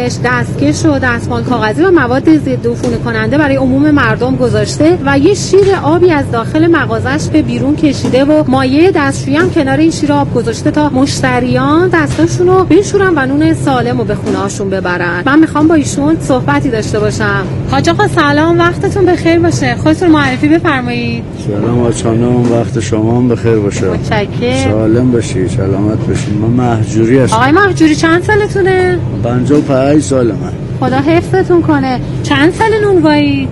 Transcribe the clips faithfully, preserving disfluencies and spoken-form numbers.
پوشش، دستکش و دستمال کاغذی و مواد ضد عفونی کننده برای عموم مردم گذاشته و یه شیر آبی از داخل مغازش به بیرون کشیده و مایع دستشویی هم کنار این شیر آب گذاشته تا مشتریان دستاشون رو بشورن و نون سالم رو به خونه‌هاشون ببرن. من میخوام با ایشون صحبتی داشته باشم. حاج آقا سلام، وقتتون بخیر باشه. خودتون معرفی بفرمایید. سلام آقا خانم، وقت شما هم بخیر باشه. متشکرم. سالم باشی، سلامت باشی. من مهجوری هستم. آقای مهجوری چند سالتونه؟ پنجاه و پنج سالمه. خدا حفظتون کنه. چند سال نونوایی؟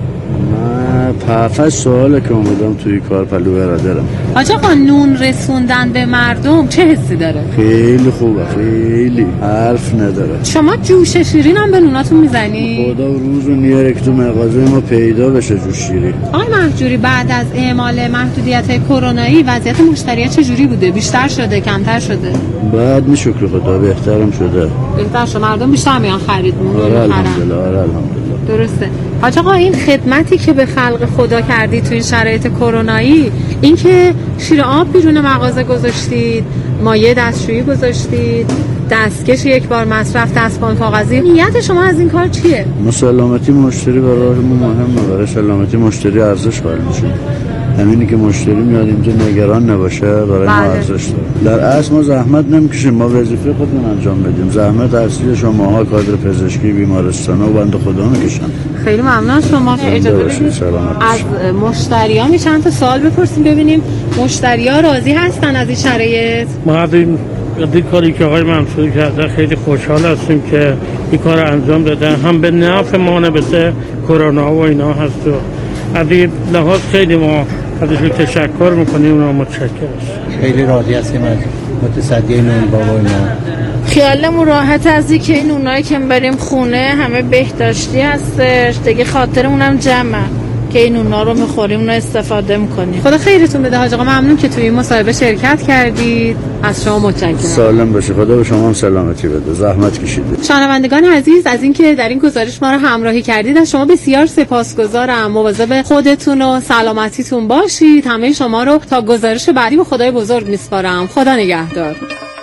من پفت سواله که اومدم توی کار پلو برادرم. حاج آقا نون رسوندن به مردم چه حسی داره؟ خیلی خوبه، خیلی حرف نداره. شما جوش شیرین هم به نوناتون میزنی؟ خدا روز و نیارک تو مغازه ما پیدا بشه جوش شیرین. آقای مهجوری بعد از اعمال محدودیت‌های کرونایی وضعیت مشتری‌ها چجوری بوده؟ بیشتر شده، کمتر شده؟ بعد می شکر خدا بهترم شده. بهتر شده، مردم بیشتر میان خرید نون. آره الحمدلله، آره الحمدلله. درسته. حاج آقا این خدمتی که به خلق خدا کردی تو این شرایط کرونایی، این که شیر آب بیرون مغازه گذاشتید، مایع دستشویی گذاشتید، دستکش یک بار مصرف، دستمال کاغذی، نیت شما از این کار چیه؟ سلامتی مشتری برایمون مهمه، برای سلامتی مشتری ارزش قائل میشیم. همینی که مشتری میاد اینجا نگران نباشه برای ما ارزش داره. در اصل ما زحمت نمیکشیم، ما وظیفه خودمون انجام بدیم. زحمت اصلی شماها کادر پزشکی بیمارستانا و بنده خدا میکشن. خیلی ممنون. شما اجازه بدید از مشتری‌ها می چند تا سوال بپرسیم ببینیم مشتری‌ها راضی هستن از این شرایط؟ ما از این کاری که آقای منصوری کرده خیلی خوشحال هستیم که این کار انجام دادن، هم به نفع ما نبسه کرونا و اینا هست و از این لحاظ خیلی ما ازشون تشکر میکنیم و متشکر هستیم. خیلی راضی هستیم از متصدی نون بابا اینا. خیالمون راحت از اینکه این نونایی که بریم خونه همه بهداشتی هستش، دیگه خاطرمونم جمعه که این نونا رو میخوریم اونو استفاده میکنیم. خدا خیرتون بده حاج آقا، ممنون که توی این مصاحبه شرکت کردید. از شما متشکرم. سالم باشی، خدا به شما هم سلامتی بده، زحمت کشیدید. شنوندگان عزیز از اینکه در این گزارش ما رو همراهی کردید از شما بسیار سپاسگزارم. مواظب خودتون و سلامتیتون باشید. همه شما رو تا گزارش بعدی به خدای بزرگ میسپارم. خدا نگهدار.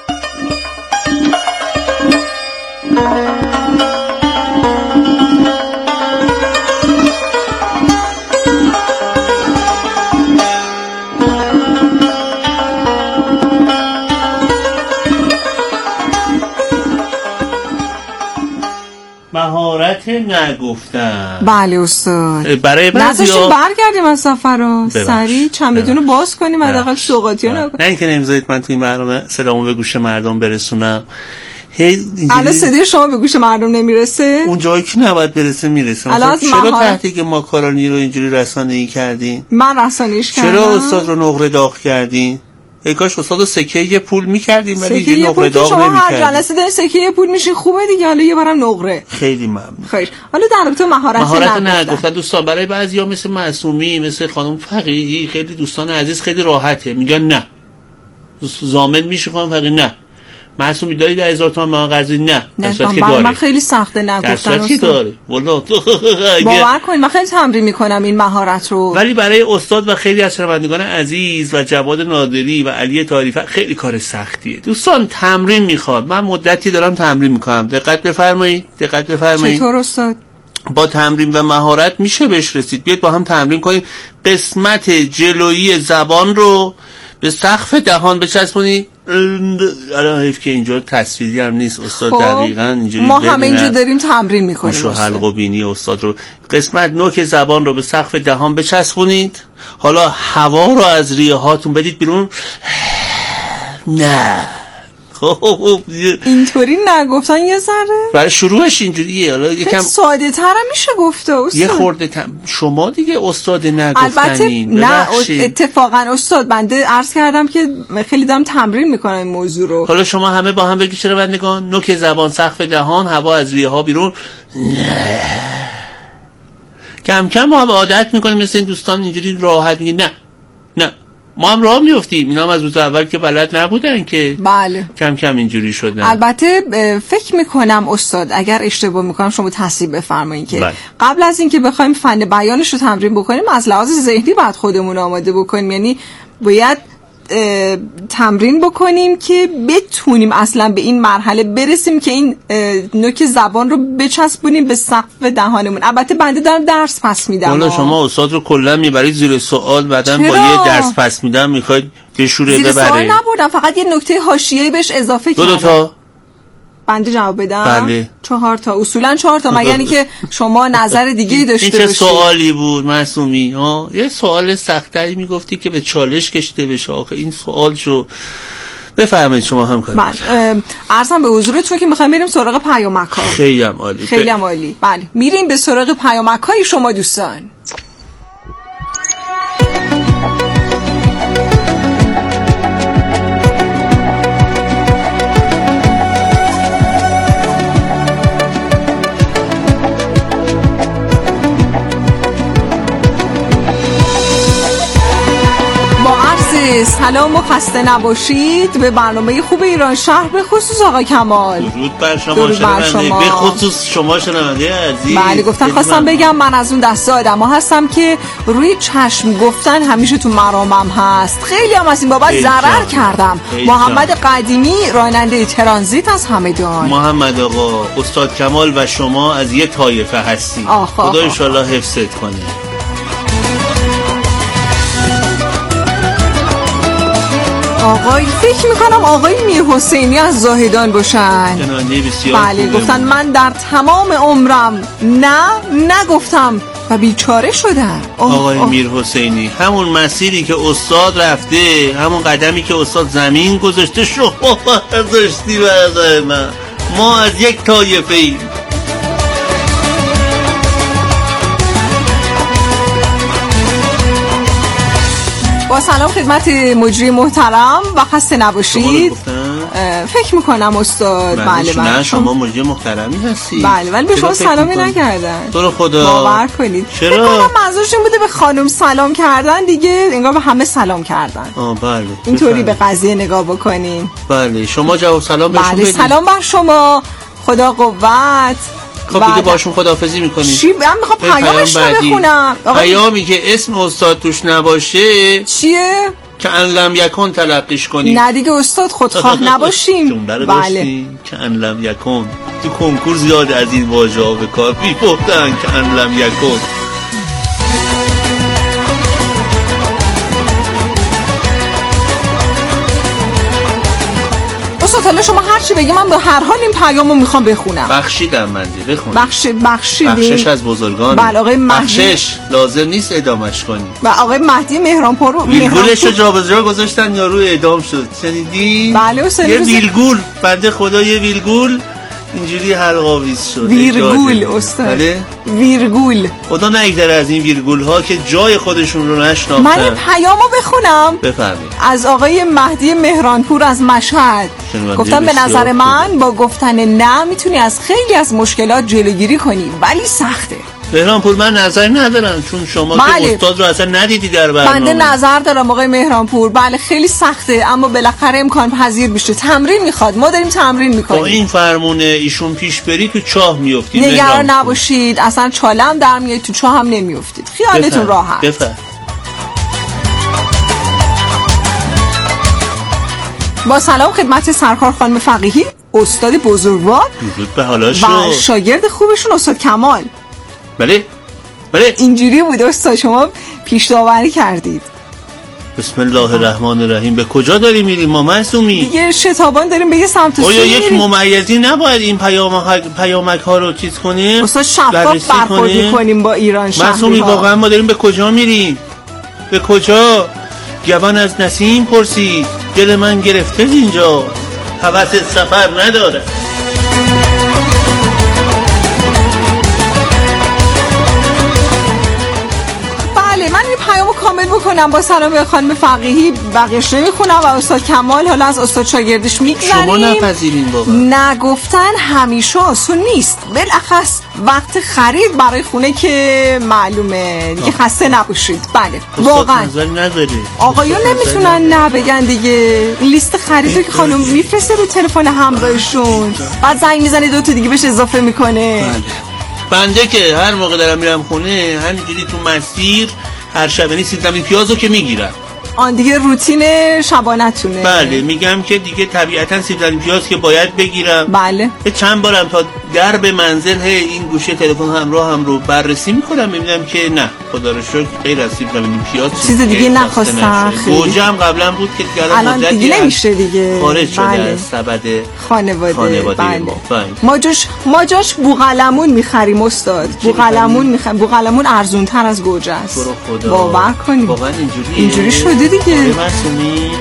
مهارت نگفتن. بله استاد. برای بعضیا برگردیم از سفر رو سریع چمدون رو باز کنیم حداقل سوغاتی ها نکنیم. نه اینکه نمیذارید من توی برنامه صدامو به گوش مردم برسونم. الان صدای شما به گوش مردم نمیرسه؟ اون جایی که نباید برسه میرسه. چرا تحقیق ماکارونی رو اینجوری رسانه‌ای کردین؟ من رسانه‌ایش کردم. چرا استاد رو نقره داغ کردین؟ ای کاش استاد سکه یه پول می‌کردیم ولی یه نقره داغ نمی‌کردیم. شما هر جلسه دارین سکه یه پول میشین خوبه دیگه، حالا یه بارم نقره. خیلی ممنون. خیر. حالا در رابطه مهارت مهارت نگفتن دوستان، برای بعضیا مثل معصومی، مثل خانم فقیهی، خیلی دوستان عزیز خیلی راحته، میگن نه. ضامن میشه خانم فقیهی نه. معصومی داری ده هزار تومان من قرضی نه. نه من خیلی سخته نگفتن. درصد داره. والله باور کنید من خیلی تمرین میکنم این مهارت رو. ولی برای استاد و خیلی از شنوندگان عزیز و جواد نادری و علی طاریفه خیلی کار سختیه. دوستان تمرین میخواد. من مدتی دارم تمرین میکنم. دقت بفرمایید. دقت بفرمایید. چطور استاد؟ با تمرین و مهارت میشه بهش رسید. بیاید با هم تمرین کنیم. قسمت جلویی زبان رو به سقف دهان بچسبونید. الان حیف که اینجا تصویری هم نیست استاد. خب دقیقاً اینجوری ما همه اینجا داریم تمرین میکنیم. شو حلق و بینی استاد رو قسمت نوک زبان رو به سقف دهان بچسبونید. حالا هوا رو از ریه هاتون بدید بیرون. نه خب اینطوری نگفتن یه ذره برای شروعش اینجوریه. حالا یکم ساده تر میشه گفته استاد. یه خورده تم... شما دیگه استاد نگفتنین. نه اتفاقا استاد بنده عرض کردم که خیلی دارم تمرین میکنم این موضوع رو. حالا شما همه با هم بگید شنوندگان، نوک زبان سقف دهان، هوا از ریه ها بیرون. نه کم کم ما هم عادت میکنیم مثل این دوستان اینجوری راحت میگه نه نه ما هم راه میافتیم. اینا هم از روز اول که بلد نبودن که بله کم کم اینجوری شدن. البته فکر میکنم استاد اگر اشتباه میکنم شما تصحیح بفرمایید که بله. قبل از اینکه بخوایم فن بیانش رو تمرین بکنیم از لحاظ ذهنی باید خودمون آماده بکنیم. یعنی باید تمرین بکنیم که بتونیم اصلا به این مرحله برسیم که این نوک زبان رو بچسبونیم به سقف دهانمون. البته بنده دارم درس پس میدم. حالا شما استاد رو کلا میبرید زیر سوال، بعداً با یه درس پس میدم میخواید به شوره ببره. زیر سوال نبردم، فقط یه نکته حاشیه‌ای بهش اضافه کردم. دو دو تا بنده جواب بدم؟ بله. چهار تا، اصولا چهار تا، مگر یعنی که شما نظر دیگه داشته باشید. این چه سوالی بود معصومی؟ ها یه سوال سخت‌تری میگفتی که به چالش کشیده بشه. آخه این سوال شو بفرمایید شما هم کنید. بله، عرضم به حضورتون که می‌خوایم بریم سراغ پیامک‌ها. خیلی هم عالی. خیلی هم عالی. بله، میریم به سراغ پیامک‌های شما دوستان. سلام و خسته نباشید به برنامه خوب ایران شهر، به خصوص آقا کمال. درود بر شما شنونده، به خصوص شما شنونده عزیز. بله، گفتن خواستم بگم من از اون دسته آدم ها هستم که روی چشم گفتن همیشه تو مرامم هست. خیلی هم از این بابت ضرر کردم. محمد قدیمی، راننده ترانزیت از همدان. محمد آقا، استاد کمال و شما از یه طایفه هستی. خدا ان شاءالله حفظت کنه. آقای فکر میکنم آقای میر حسینی از زاهدان باشن. بله، گفتن من در تمام عمرم نه نگفتم و بیچاره شدم. آقای آه. میر حسینی، همون مسیری که استاد رفته، همون قدمی که استاد زمین گذاشته شما گذاشتی برای من. ما از یک طایفه ایم. با سلام خدمت مجری محترم و خسته نباشید. فکر میکنم استاد. بله بله، نه شما مجری محترمی هستی. بله، ولی به شما سلامی نکردن. تو رو خدا باور کنید. چرا؟ فکر کنم منظورش این بوده به خانم سلام کردن دیگه، انگار به همه سلام کردن. آه بله، اینطوری به قضیه نگاه بکنین. بله، شما جواب سلام بهشون بدید. بله، سلام بر شما، خدا قوت. خب دیگه باشون خداحافظی میکنیم. چی؟ من میخوام پیامش رو بخونم. پیامی که اسم استاد توش نباشه چیه؟ که ان لم یکن تلقیش کنیم. نه دیگه استاد خودخواه نباشیم. جمله رو داشتیم که ان لم یکن. تو کنکور زیاد از این واژه‌ها به کار می‌بردن که ان لم یکن. حالا شما هر چی بگی من به هر حال این پیامو میخوام بخونم. بخشیدم من دی بخونم. بخش بخشیدی. بخشش از بزرگان. بله آقای مهدی. بخشش لازم نیست ادامش کنی. و آقای مهدی مهرانپور رو ویلگولش رو جابجا گذاشتن یا روی اعدام شد. شنیدی؟ بله استاد. یه ویلگول بنده خدا یه ویلگول اینجوری حلق‌آویز شد. ویرگول استاد. بله؟ ویرگول. خدا نگذره از این ویرگول ها که جای خودشون رو نشناختن. من این پیامو بخونم. بفرمایید. از آقای مهدی مهرانپور از مشهد. گفتم به نظر من با گفتن نه میتونی از خیلی از مشکلات جلوگیری کنی، ولی سخته. مهرانپور من نظر ندارم چون شما بله. که استاد رو اصلا ندیدی در برنامه. بنده نظر دارم آقای مهرانپور. بله خیلی سخته اما بالاخره امکان پذیر میشه. تمرین میخواد. ما داریم تمرین میکنیم. با این فرمونه ایشون پیش بری تو چاه میافتید. نگران نباشید. اصلا چالم در میاد تو چاه هم نمیافتید. خیالتون راحت. بفرم. با سلام خدمت سرکار خانم فقیهی، استاد بزرگوار به حالاشو و شاگرد خوبشون استاد کمال. بله بله اینجوری بود استاد، شما پیش داوری کردید. بسم الله الرحمن الرحیم. به کجا داری میری ما معصومی؟ دیگه شتابان داریم به یه سمت و سوی آیا یک ممیزی نباید این پیامک پیامک ها رو چیز کنیم؟ استاد شفاف برخورد کنیم با ایران شهری ها. معصومی واقعا ما داریم به کجا میریم؟ به کجا؟ گوان از نسیم پرسید دل من گرفته اینجا، هوس سفر نداره. بله، من این پیامو کامل بکنم. با سلام به خانم فقیهی بقیش نمیخونم و استاد کمال حالا از استاد شاگردش میگذریم. شما نپذیرین بابا. نگفتن همیشه آسون نیست، بالاخص وقت خرید برای خونه که معلومه دیگه. خسته نباشید. بله واقعا آقایون نمیتونن نه بگن دیگه. لیست خریدو که خانم میفرسته رو تلفن همراهشون، بعد زنگ میزنه دو تا دیگه بهش اضافه میکنه. بله. بنده که هر موقع دارم میرم خونه همینجوری تو مسیر هر شب یعنی سیب زمینی پیازو که میگیرم آن دیگه روتین شبانه‌تونه. بله میگم که دیگه طبیعتا سیب زمینی پیاز که باید بگیرم. بله. چند بارم تا درب منزل این گوشه تلفن همراه هم رو بررسی میکنم میبینم که نه خدا رو شکر غیر از سیب زمینی پیاز چیز دیگه نخواستن. گوجه هم قبلا بود که الان دیگه نمیشه دیگه خارج شده بله. از سبد خانواده, خانواده بله. ما بله. ما جاش ما جاش بوقلمون میخریم استاد. بوقلمون میخریم. بوقلمون ارزون تر از گوجه است. باور کنید واقعا اینجوریه. اینجوری شده دیگه. مسئولی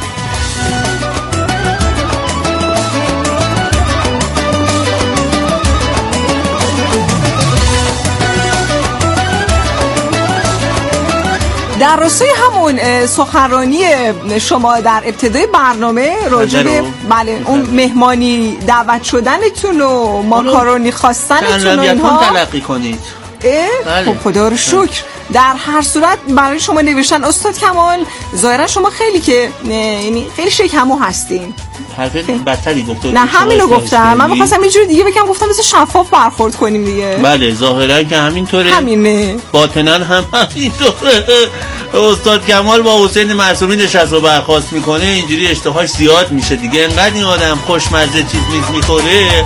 در راستای همون سخنرانی شما در ابتدای برنامه راجع به بله اون مهمانی دعوت شدنتون و ماکارونی خواستنتون و اینها تلقی کنید. بله. خب خدا رو شکر. در هر صورت برای شما نوشتن استاد کمال ظاهرا شما خیلی که یعنی خیلی شیکمو هستین. حرف بدتری گفته. نه همینو گفتم. من می‌خواستم یه جور دیگه بگم گفتم مثل شفاف برخورد کنیم دیگه. بله ظاهرا که همینطوره. همینه. باطنا هم همینطوره. استاد کمال با حسین معصومی نشست و برخاست میکنه اینجوری اشتهاش زیاد میشه دیگه. انقدر این آدم خوشمزه چیز میز میخوره.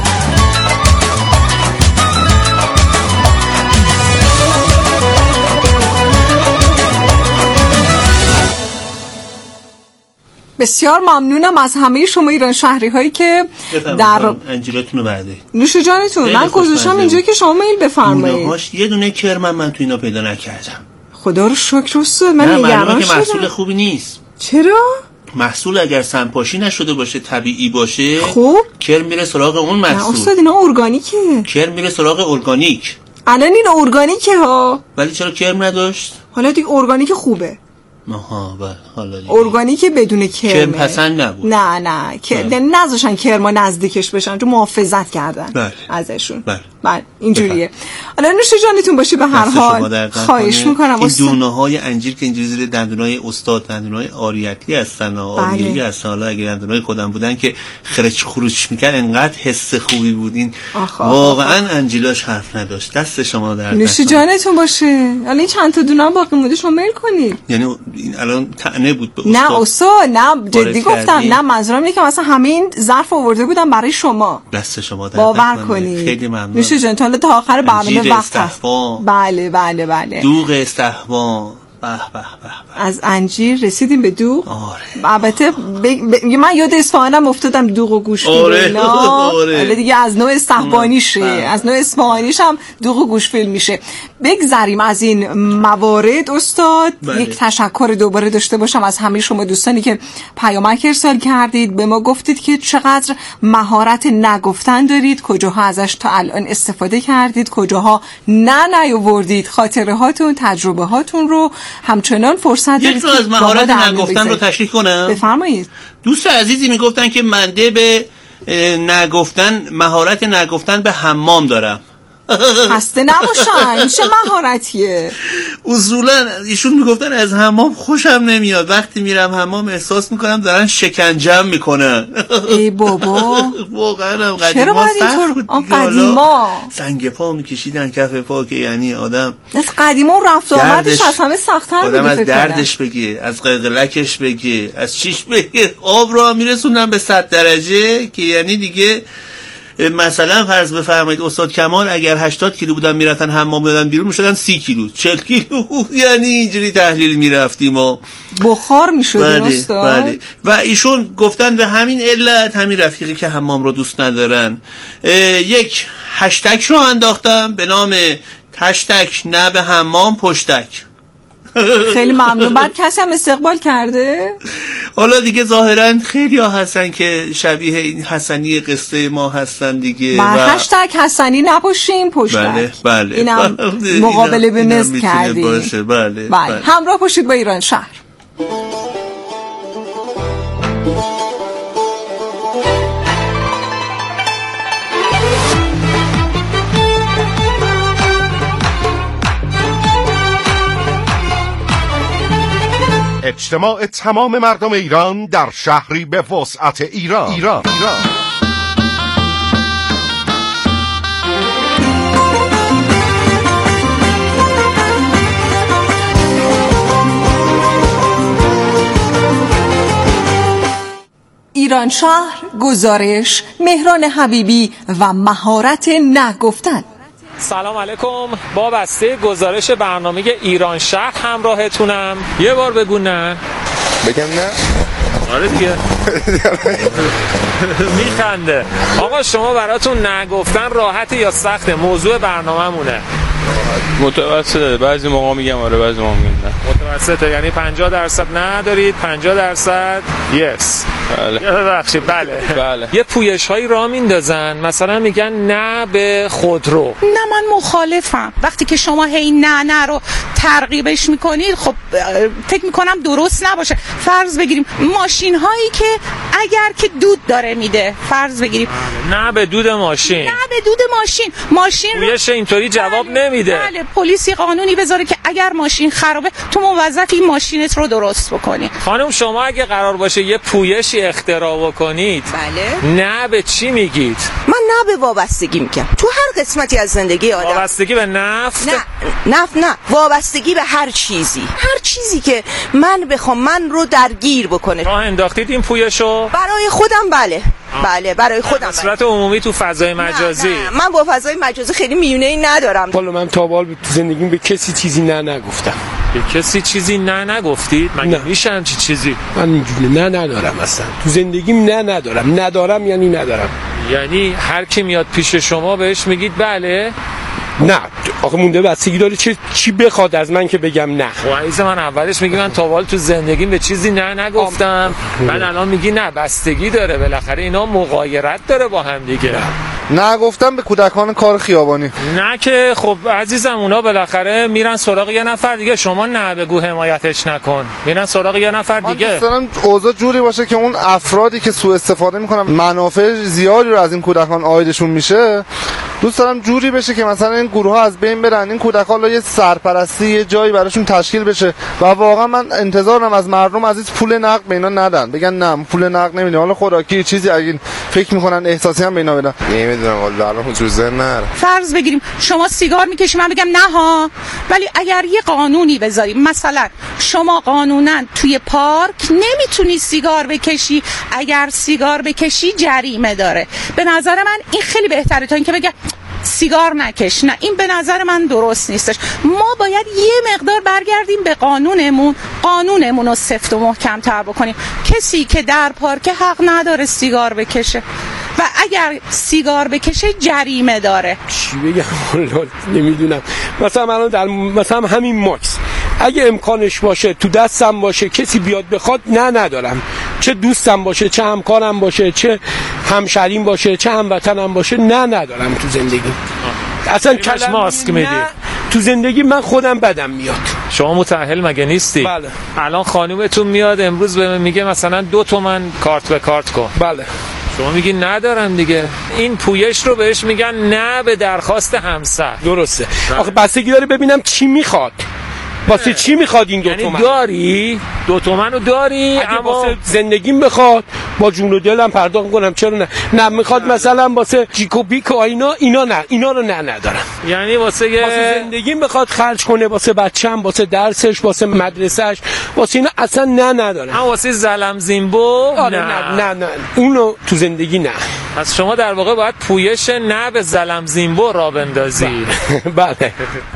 بسیار ممنونم از همه شما ایران شهری هایی که در انجیلتون رو بعده نوش جانتون. من گذاشتم اینجا که شما میل بفرمایید. یه دونه کرم من تو اینا پیدا نکردم. خدا رو شکر استاد. من نگران شدم. که محصول خوبی نیست. چرا؟ محصول اگر سمپاشی نشده باشه طبیعی باشه خوب کرم میره سراغ اون محصول. نه استاد اینا ارگانیکه. کرم میره سراغ ارگانیک. الان این ارگانیکه ها. ولی چرا کرم نداشت؟ حالا دیگه ارگانیک خوبه. آها بله حالا دیگه ارگانیک بدون کرم. کرم پسند نبود. نه نه که نذاشتن کرما نزدیکش بشن تو محافظت کردن بله. ازشون. بله بله اینجوریه. حالا نوش جانتون باشه به هر حال. خواهش میکنم این دونه های انجیر که اینجوری زیر دندونای استاد دندونای آریتی هستن و آریتی هستن. حالا اگه دندونای خودم بودن که خرچ خروج میکرد انقدر حس خوبی بودین واقعا انجیلاش حرف نداشت. دست شما در نوش جانتون باشه. حالا این چند تا دونه باقی مونده شما میل کنید. یعنی این الان طعنه بود به استاد. نه استاد نه جدی گفتم. نه منظورم اینه که مثلا همه این ظرف آورده بودم برای شما. دست شما در باور کنید. خیلی ممنون. نوش جان تا آخر برنامه وقت هست. بله بله بله. دوغ استحوا. به به به. از انجیر رسیدیم به دوغ. آره. البته ب... ب... من یاد اصفهانم افتادم دوغ و گوشت. آره. آره. دیگه از نوع استحبانیشه. از نوع اصفهانیش هم دوغ و گوشتفیل میشه. بگذریم از این موارد استاد. بله. یک تشکر دوباره داشته باشم از همه شما دوستانی که پیامک ارسال کردید. به ما گفتید که چقدر مهارت نگفتن دارید، کجاها ازش تا الان استفاده کردید، کجاها نه نیاوردید، خاطره هاتون، تجربه هاتون رو همچنان فرصت دارید. یک از مهارت نگفتن رو تشریح کنم. بفرمایید. دوست عزیزی میگفتن که منده به نگفتن مهارت نگفتن به حمام دارم. خسته نباشن. چه مهارتیه؟ اصولا ایشون میگفتن از حمام خوشم نمیاد. وقتی میرم حمام احساس میکنم دارن شکنجم میکنن. ای بابا واقعا قدیما چرا باید اینطور؟ آن قدیما سنگ پا میکشیدن کف پا که یعنی آدم از قدیما رفت آمدش از همه سخت‌تر بود. آدم از دردش بگه، از قلقلکش بگه، از چیش بگه. آب رو میرسوندن به صد درجه که یعنی دیگه مثلا فرض بفرمایید استاد کمال اگر هشتاد کیلو بودن میرفتن حمام بدن بیرون میشدن سی کیلو چهل کیلو. یعنی اینجوری تحلیل میرفتیم و بخار میشد. بله بله. و ایشون گفتن به همین علت همین رفیقی که حمام رو دوست ندارن یک هشتگ رو انداختم به نام هشتگ نه به حمام پشتک. خیلی ممنون. بعد کسی هم استقبال کرده؟ حالا دیگه ظاهرا خیلی ها هستن که شبیه این حسنی قصه ما هستن دیگه. و هشتگ حسنی نباشیم پشتک. بله بله. اینم مقابله به مثل کردیم. باشه. بله, بله. بله. همراه باشید با ایران شهر. اجتماع تمام مردم ایران در شهری به وسعت ایران. ایران. ایران. ایران شهر، گزارش مهران حبیبی و مهارت نه گفتن. سلام علیکم، با بسته گزارش برنامه ایران شهر همراهتونم. یه بار بگو نه. بگم نه؟ آره دیگه. میخنده. آقا شما براتون نگفتن راحت یا سخته؟ موضوع برنامه‌مونه. متوسطه، بعضی موقع میگم آره، بعضی موقع میگم نه. متوسطه، یعنی پنجاه درصد نه دارید، پنجاه درصد یس. بله. ببخشید بله. بله. یه پویش هایی راه میندازن، مثلا میگن نه به خودرو. نه من مخالفم. وقتی که شما هی نه نه رو ترغیبش میکنید، خب فکر میکنم درست نباشه. فرض بگیریم ماشین هایی که اگر که دود داره میده، فرض بگیریم نه به دود ماشین، نه به دود ماشین ماشین پویش اینطوری جواب بله. نمیده. بله، پلیسی قانونی بذاره که اگر ماشین خرابه تو موظفی ماشینت رو درست بکنی. خانم شما اگه قرار باشه یه پویشی اختراع بکنید، بله، نه به چی میگید؟ من نه به وابستگی میگم. تو هر قسمتی از زندگی آدم. وابستگی به نفت؟ نه نفت نه، وابستگی به هر چیزی، هر چیزی که من بخوام من رو درگیر بکنه. راه انداختید این پویشو؟ برای خودم بله. آه. بله برای خودم. به صورت عمومی تو فضای مجازی؟ نه, نه. من با فضای مجازی خیلی میونه‌ای ندارم. حالا من تا حالا تو زندگیم به کسی چیزی نه نگفتم. به کسی چیزی نه نگفتید؟ مگه میشه همچین چیزی؟ من اینجوری نه ندارم اصلا. تو زندگیم نه ندارم. ندارم یعنی ندارم. یعنی هر کی میاد پیش شما بهش میگید بله؟ نه آخه مونده بستگی داره چی چی بخواد از من که بگم نه. وایس من اولش میگی من تا حالا تو زندگیم به چیزی نه نگفتم، بعد الان میگی نه بستگی داره. بالاخره اینا مغایرت داره با هم دیگه. نه گفتم به کودکان کار خیابانی. نه که خب عزیزم اونا بالاخره میرن سراغ یه نفر دیگه. شما نه بگو حمایتش نکن، میرن سراغ یه نفر دیگه. من دوست دارم اوضاع جوری باشه که اون افرادی که سوء استفاده میکنن منافع زیادی رو از این کودکان عایدشون میشه، دوست دارم جوری بشه که مثلا این گروه ها از بین برن، این کودکان یه سرپرستی یه جایی براشون تشکیل بشه. و واقعا من انتظارم از مردم عزیز پول نقد به اینا ندن، بگن نه پول نقد نمیدیم، حالا خوراکی چیزی اگه فکر میکنن احساسی هم به اینا بدن. نمیدونم والله الان تو ذهن نره. فرض بگیریم شما سیگار میکشی، من بگم نه ها، ولی اگر یه قانونی بذاریم مثلا شما قانونا توی پارک نمیتونی سیگار بکشی، اگر سیگار بکشی جریمه داره. به نظر من این خیلی بهتره تا اینکه بگم سیگار نکش. نه این به نظر من درست نیستش. ما باید یه مقدار برگردیم به قانونمون، قانونمون رو سفت و محکم تر بکنیم. کسی که در پارک حق نداره سیگار بکشه و اگر سیگار بکشه جریمه داره. چی بگم والله نمیدونم. مثلا الان در مثلا همین ماکس اگه امکانش باشه تو دستم باشه کسی بیاد بخواد نه ندارم، چه دوستم باشه چه همکارم باشه چه همشهریم باشه چه هموطنم باشه نه ندارم تو زندگی. اصلا کلمه ماسک میدی تو زندگی من خودم بدم میاد. شما متأهل مگه نیستی؟ بله. الان خانومتون میاد امروز به من میگه مثلا دو تومن کارت به کارت کن. بله. شما میگی ندارم دیگه. این پویش رو بهش میگن نه به درخواست همسر. درسته. آخه بستگی داره ببینم چی میخواد. واسه چی میخواد این دو یعنی تومن؟ داری دو تومن رو داری اما واسه زندگیم بخواد با جون و دلم پرداخت کنم چرا نه. نه میخواد مثلا واسه جیکو بیکو اینا اینا نه اینا رو نه ندارم. یعنی واسه یه... واسه زندگیم بخواد خرج کنه، واسه بچه‌م، واسه درسش، واسه مدرسه‌اش، واسه اینا اصلا نه ندارم. اما واسه زلم زیمبو آره نه نه نه اونو تو زندگی نه. پس شما در واقع باید پویش نه به زلم زیمبو را بندازی. بله.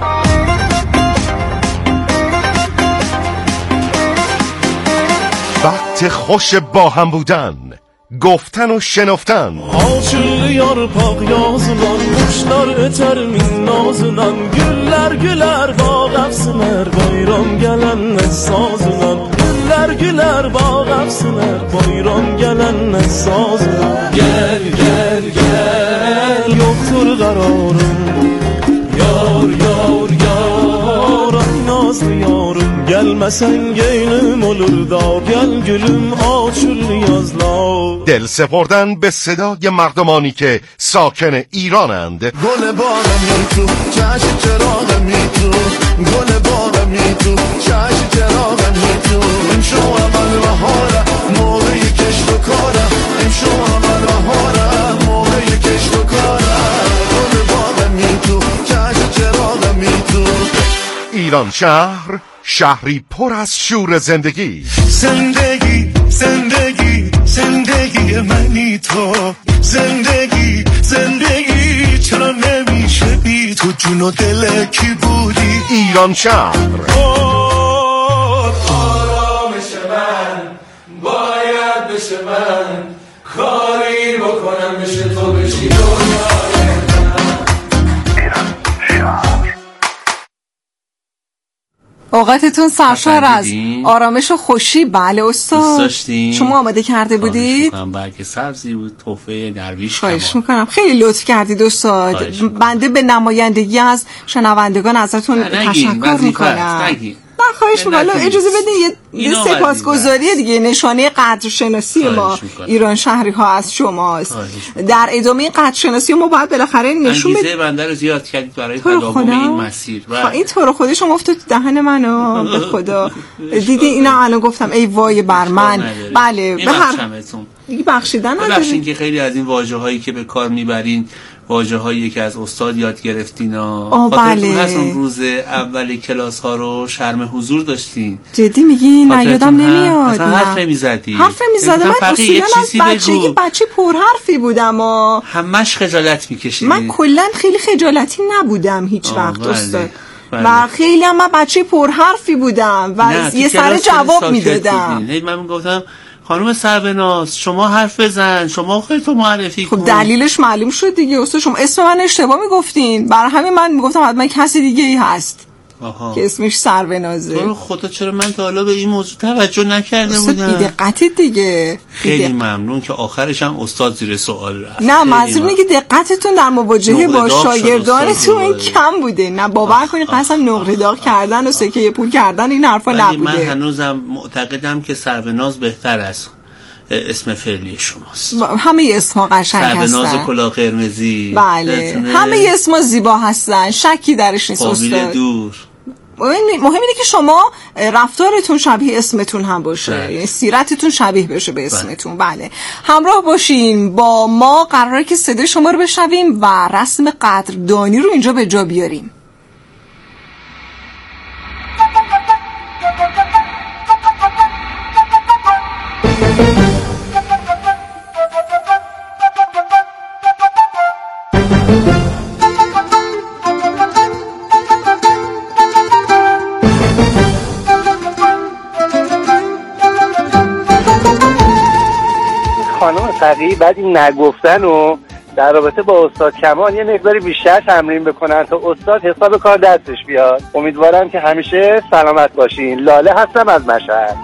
وقت خوش با هم بودن، گفتن و شنفتن. Açıldı yarpak yazılan, kuşlar öter min nazılan, güller güler bağ efsiner, bayram gelenle sazılan, güller güler bağ efsiner, bayram gelenle sazılan. Gel gel gel yoktur kararım, yar yar yar ay nazlı yarım, gelmesen gönlüm olur da, gel gülüm açıl yazlar. دل سپردن به صدای مردمانی که ساکن ایرانند. گل باغمی تو چشم چراغمی تو، گل باغمی تو چشم چراغمی تو، امشو اول بهاره موقع کشت و کاره، امشو اول بهاره موقع کشت و کاره، گل باغمی تو چشم چراغمی تو. ایران شهر، شهری پر از شور زندگی. زندگی زندگی زندگی منی تو، زندگی زندگی چرا نمیشه بی تو، جون و دل کی بودی. ایران شهر آرامش من باید بشه، من کاری بکنم بشه تو بشی دنیای اوقاتتون سرشار از آرامش و خوشی. بله استاد، شما آماده کرده بودید؟ برگ سبزی بود، تحفه درویش. خواهش میکنم، خیلی لطف کردید استاد. بنده به نمایندگی از شنوندگان ازتون تشکر میکنم. نه خواهش میکنم، اجازه بدین یه سپاسگزاری دیگه، نشانه قدرشناسی ما ایران شهری ها از شماست. در ادامه این قدرشناسی ما باید بالاخره نشون بدیم. انگیزه بنده رو زیاد کردید برای تداوم این مسیر. این طور خودی شما افتاد تو دهن منو، به خدا دیدی اینا الان گفتم ای وای بر من. بله به هر دیگه بخشیدن نداره. ببخشید که خیلی از این واژه‌هایی که به کار میبرین واژه‌هایی که از استاد یاد گرفتین ها. بله. هست اون روز اول کلاس ها رو شرم حضور داشتین. جدی میگی؟ نه یادم نمیاد. اصلا حرف نمیزدی. حرف نمیزدم. من اصولا من بچگی بچه پرحرفی بودم ها. همش خجالت میکشیدی. من کلا خیلی خجالتی نبودم هیچ وقت بله. استاد. بله. و خیلی هم من بچه پرحرفی بودم و یه سر جواب میدادم. من میگفتم خانم سربناز شما حرف بزن، شما خودتو معرفی کن. خب دلیلش معلوم شد دیگه استاد، شما اسم من اشتباه میگفتین، برای همین من میگفتم حتما کسی دیگه ای هست. آها. که اسمش سربنازه. تو خدا چرا من تا حالا به این موضوع توجه نکرده بودم؟ بی دقتی دیگه. خیلی ممنون که آخرش هم استاد زیر سوال رفت. نه منظور اینه که دقتتون در مواجهه با شاگردانتون کم بوده. نه باور کنید قسم نقره داغ کردن و سکه پول کردن این حرفا نبوده. من هنوزم معتقدم که سربناز بهتر است اسم فعلی شماست. همه اسمها قشنگ هستن. سربناز کلاه قرمزی. بله همه اسمها زیبا هستن، شکی درش نیست استاد. قابل دور. مهم اینه که شما رفتارتون شبیه اسمتون هم باشه، یعنی سیرتتون شبیه بشه به اسمتون. بله همراه باشین با ما، قراره که صدای شما رو بشنویم و رسم قدردانی رو اینجا به جا بیاریم. خانم سقی بعد این نگفتن و در رابطه با استاد کمال یه مقداری بیشتر تمرین بکنن تا استاد حساب کار دستش بیاد. امیدوارم که همیشه سلامت باشین. لاله هستم از مشهد.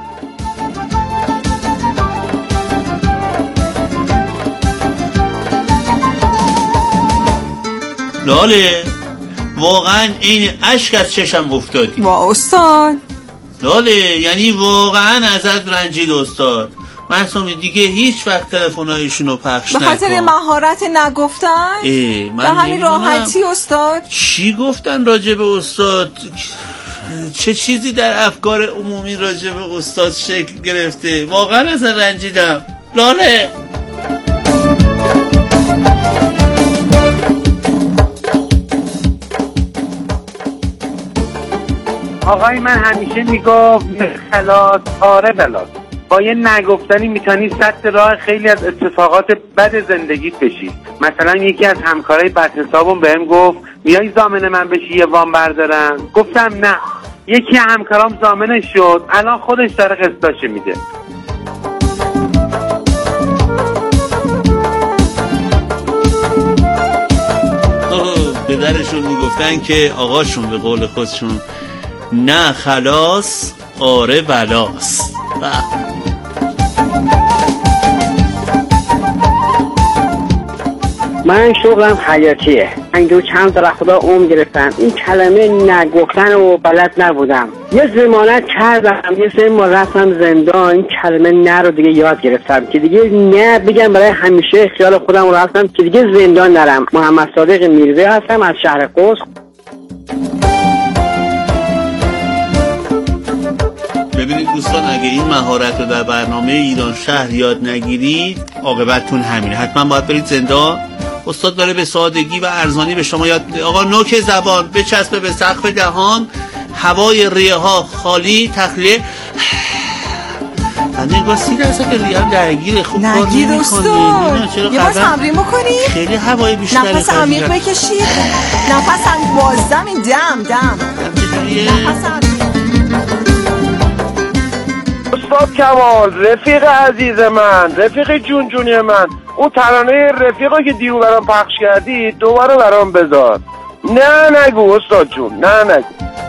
لاله واقعا این اشک از چشم افتادی. وا استاد لاله یعنی واقعا ازت رنجید استاد. محسومی دیگه هیچ وقت تلفن‌هایشون رو پخش نکن. به خاطر مهارت نگفتن؟ به همین راحتی استاد؟ چی گفتن راجع به استاد؟ چه چیزی در افکار عمومی راجع به استاد شکل گرفته؟ واقعا از رنجیدم لاله. آقای من همیشه میگفت خلاص آره بلاس. با یه نگفتنی میتونی سد راه خیلی از اتفاقات بد زندگیت بشی. مثلا یکی از همکارای بد حسابم بهم گفت میای ضامن من بشی یه وام بردارم. گفتم نه. یکی همکارام ضامنش شد، الان خودش داره قسطاش میده. پدرشون میگفتن که آقاشون به قول خودشون نه خلاص آره بلاس. من شغلم خیاطیه. این دو چند تا خدا عمر گرفتم این کلمه نگفتن و بلد نبودم. یه ضمانت کردم یه سه ماه رفتم زندان، این کلمه نه رو دیگه یاد گرفتم که دیگه نه بگم برای همیشه خیال خودم رو رفتم که دیگه زندان نرم. محمد صادق میرزا هستم از شهر قدس. ببینید دوستان اگه این مهارت رو در برنامه ایران شهر یاد نگیرید عاقبتتون همینه، حتما باید برید زندان. استاد داره به سادگی و ارزانی به شما یاد میده. آقا نوک زبان بچسبه به سقف دهان، هوای ریه ها خالی، تخلیه نگاه سی درصد که ریه هم درگیره. خوب کار نگیر استاد. یه باز تمرین بکنی؟ خیلی هوای بیشتری نفس عمیق بکشید. نفس هم بازدم این دم دم نفس عمیق. استاد کمال رفیق عزیز من، رفیق جون جونی من، اون ترانه رفیقا که دیو برام پخش کردی دوباره برام بذار. نه نگو استاد جون، نه نگو.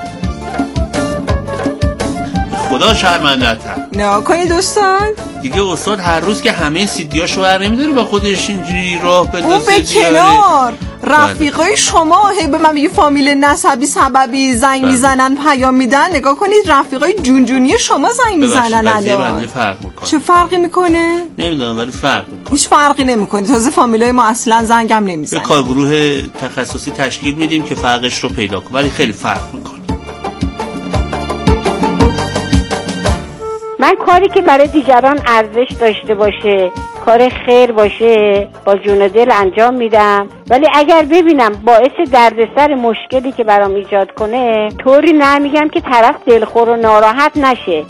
خدا شرمنده‌تر. نه کنید استاد. دیگه استاد هر روز که همه سیدیاشو بر نمیداره با خودش اینجوری راه بندازه. اون به کنار رفیقای شما هی به من میگه فامیل نسبی سببی زنگ میزنن پیام میدن. نگاه کنید رفیقای جونجونی شما زنگ میزنن الان. فرق میکنه. چه فرقی میکنه؟ نمیدونم ولی فرق میکنه. هیچ فرقی نمیکنه. تازه فامیلای ما اصلا زنگم نمیزنن. به کارگروه تخصصی تشکیل میدیم که فرقش رو پیدا کنه ولی خیلی فرق میکنه. من کاری که برای دیگران ارزش داشته باشه، کار خیر باشه، با جون و دل انجام میدم. ولی اگر ببینم باعث دردسر مشکلی که برام ایجاد کنه، طوری نمیگم که طرف دلخور و ناراحت نشه.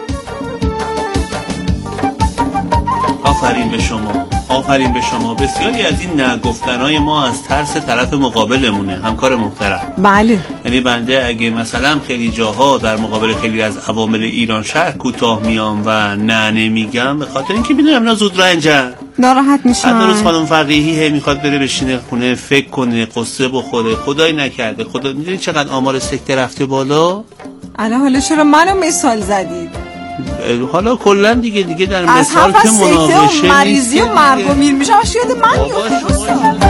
آفرین به شما، آفرین به شما. بسیاری از این نگفتنهای ما از ترس طرف مقابلمونه. همکار محترم، بله. یعنی بنده اگه مثلا خیلی جاها در مقابل خیلی از عوامل ایران شهر کوتاه میام و نه نمیگم به خاطر اینکه میدونم اینا زود رنجن، ناراحت میشن. هر روز خانم فقیهی میخواد بره بشینه خونه فکر کنه، قصه بخوره. خدای نکرده. خدا میدونی چقدر آمار سکته رفته بالا. الان حالا چرا منو مثال زدید؟ حالا کلا دیگه دیگه در مثال که مناقشه مریضی و مرگ و میر میشه یاد من میفته.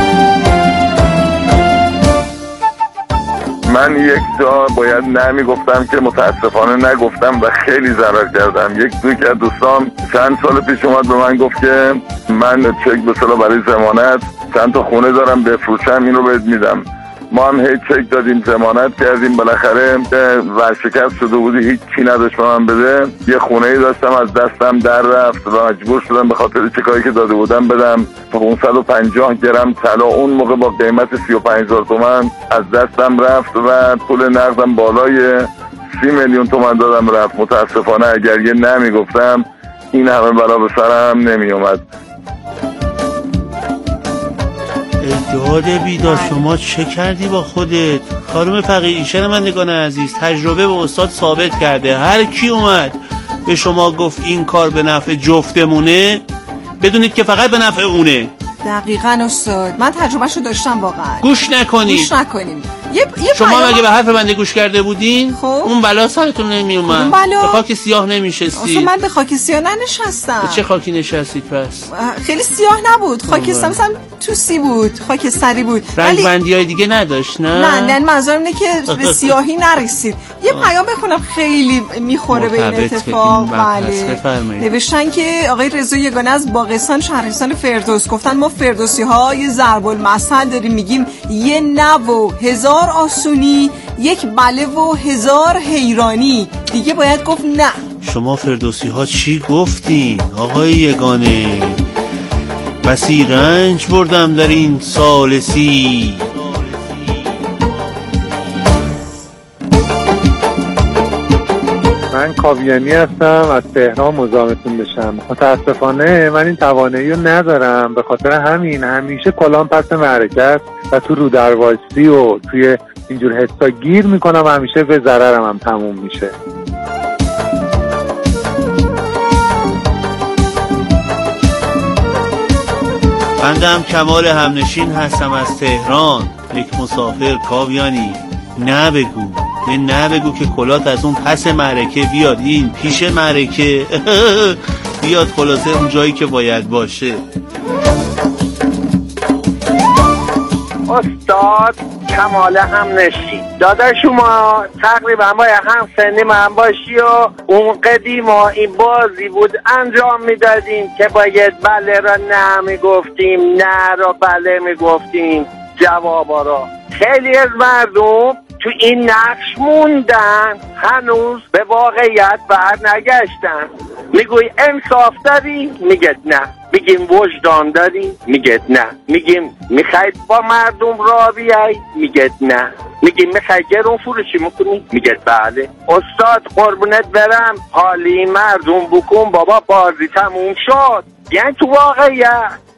من یک جا باید نمیگفتم که متاسفانه نگفتم و خیلی ضرر کردم. یک دوی که دوستان چند سال پیش اومد به من گفت که من چک به صلاح برای ضمانت چند تا خونه دارم بفروشم، این رو بهت میدم. ما هم هیچ چک دادیم، ضمانت کردیم، بالاخره ورشکست شده بودی، هیچ چی نداشت به من بده. یه خونه ای داشتم از دستم در رفت و مجبور شدم به خاطر چکایی که داده بودم بدم پانصد و پنجاه گرم طلا اون موقع با قیمت سی و پنج هزار تومان از دستم رفت و پول نقدم بالای سی میلیون تومان دادم رفت. متاسفانه اگر یه نمیگفتم این همه بلا به سرم نمی اومد. داد بیدار شما چه کردی با خودت؟ خانم فقیهی شنوندگان عزیز، تجربه به استاد ثابت کرده هر کی اومد به شما گفت این کار به نفع جفتمونه، بدونید که فقط به نفع اونه. دقیقاً استاد، من تجربهشو داشتم واقعا. گوش نکنید. گوش نکنیم. یه یه شما مگه به حرف بنده گوش کرده بودین؟ خب اون بلا سرتون نمی اومد. به خاک سیاه نمیشستی. اصلا من به خاک سیاه ننشستم. به چه خاکی نشستید پس؟ خیلی سیاه نبود، خاکستر مثلا توسی بود، خاکستری بود. رنگ بندی های دیگه نداشت. نه نه نه منظورم اینه که به سیاهی نرسید. یه پیام بخونم خیلی میخوره به این اتفاق. بله. نوشتن که آقای رضا یگانه از باغستان شهرستان فردوس گفتن ما فردوسی ها یه ضرب المثل داریم، میگیم یه نه و هزار آسونی، یک بله و هزار حیرانی. دیگه باید گفت نه. شما فردوسی ها چی گفتین آقای یگانه؟ بسی رنج بردم در این ثالثی. من کاویانی هستم، از تهران مزاحمتون بشم. متاسفانه من این توانایی رو ندارم، به خاطر همین همیشه کلام پس معرکه است و تو رو درواسی و توی اینجور حسا گیر میکنم و همیشه به ضررم هم تموم میشه. بندم کمال همنشین هستم از تهران، یک مسافر. کاویانی نه بگو، نه نه بگو که کلات از اون پس معرکه بیاد این پیش معرکه بیاد خلاصه اون جایی که باید باشه. استاد کمال همنشین دادا شما تقریبا با هم سنی من باشی و اون قدیما این بازی بود انجام میدادیم که باید بله را نه میگفتیم، نه را بله میگفتیم، جوابا را. خیلی از مردم تو این نقش موندن، هنوز به واقعیت بر نگشتن. میگوی انصاف داری؟ میگه نه. میگی میگیم وجدان داری؟ میگه نه. میگیم میخواید با مردم را بیای؟ میگه نه. میگیم میخوای گرون فروشی میکنی؟ میگه بله. استاد قربونت برم حالی مردم بکن بابا، بازی تموم شد. یعنی تو واقعیت